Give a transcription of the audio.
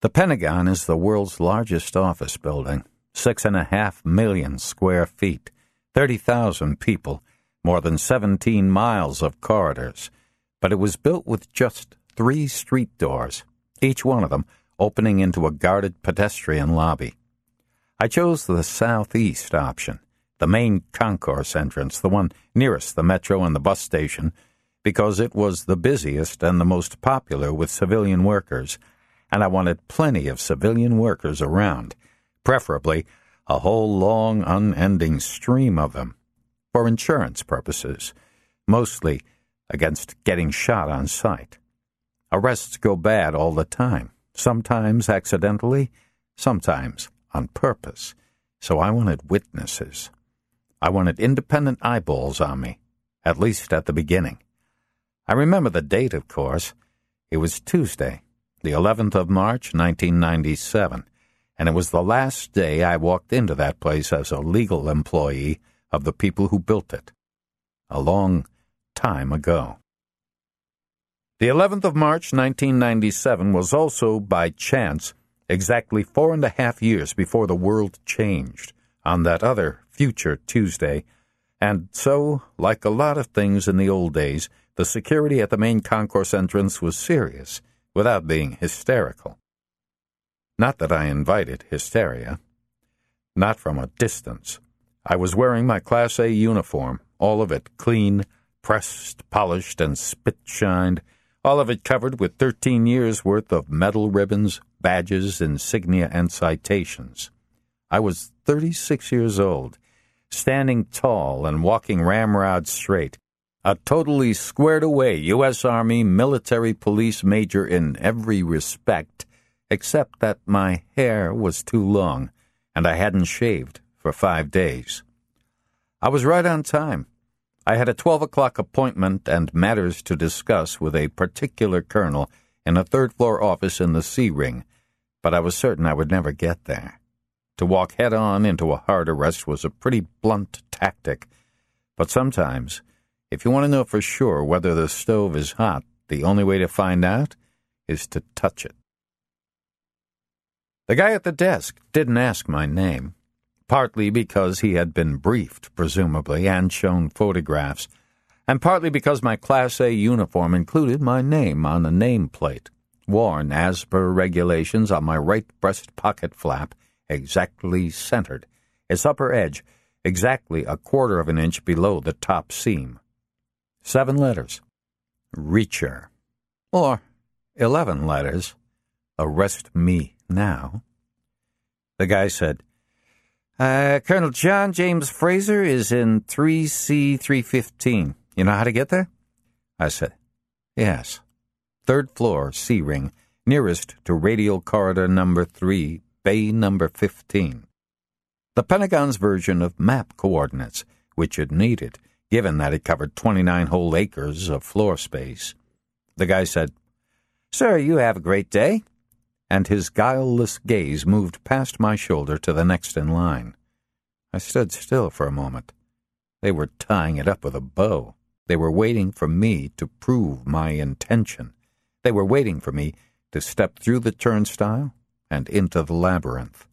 The Pentagon is the world's largest office building, 6.5 million square feet, 30,000 people, more than 17 miles of corridors. But it was built with just 3 street doors, each one of them opening into a guarded pedestrian lobby. I chose the southeast option, the main concourse entrance, the one nearest the metro and the bus station, because it was the busiest and the most popular with civilian workers, and I wanted plenty of civilian workers around, preferably a whole long, unending stream of them, for insurance purposes, mostly against getting shot on sight. Arrests go bad all the time, sometimes accidentally, sometimes on purpose, so I wanted witnesses. I wanted independent eyeballs on me, at least at the beginning. I remember the date, of course. It was Tuesday, the 11th of March, 1997, and it was the last day I walked into that place as a legal employee of the people who built it. A long time ago. The 11th of March, 1997 was also, by chance, exactly 4.5 years before the world changed on that other future Tuesday, and so, like a lot of things in the old days, the security at the main concourse entrance was serious, without being hysterical. Not that I invited hysteria. Not from a distance. I was wearing my Class A uniform, all of it clean, pressed, polished, and spit-shined, all of it covered with 13 years' worth of medal ribbons, badges, insignia, and citations. I was 36 years old, standing tall and walking ramrod straight, a totally squared-away U.S. Army military police major in every respect, except that my hair was too long, and I hadn't shaved for 5 days. I was right on time. I had a 12 o'clock appointment and matters to discuss with a particular colonel in a third-floor office in the C-Ring, but I was certain I would never get there. To walk head-on into a hard arrest was a pretty blunt tactic, but sometimes, if you want to know for sure whether the stove is hot, the only way to find out is to touch it. The guy at the desk didn't ask my name, partly because he had been briefed, presumably, and shown photographs, and partly because my Class A uniform included my name on a nameplate, worn as per regulations on my right breast pocket flap, exactly centered, its upper edge exactly 1/4 of an inch below the top seam. 7 letters. Reacher. Or 11 letters. Arrest me now. The guy said, Colonel John James Fraser is in 3C315. You know how to get there? I said, yes. 3rd floor, C-Ring, nearest to radial corridor number 3, bay number 15. The Pentagon's version of map coordinates, which it needed, given that it covered 29 whole acres of floor space. The guy said, Sir, you have a great day. And his guileless gaze moved past my shoulder to the next in line. I stood still for a moment. They were tying it up with a bow. They were waiting for me to prove my intention. They were waiting for me to step through the turnstile and into the labyrinth.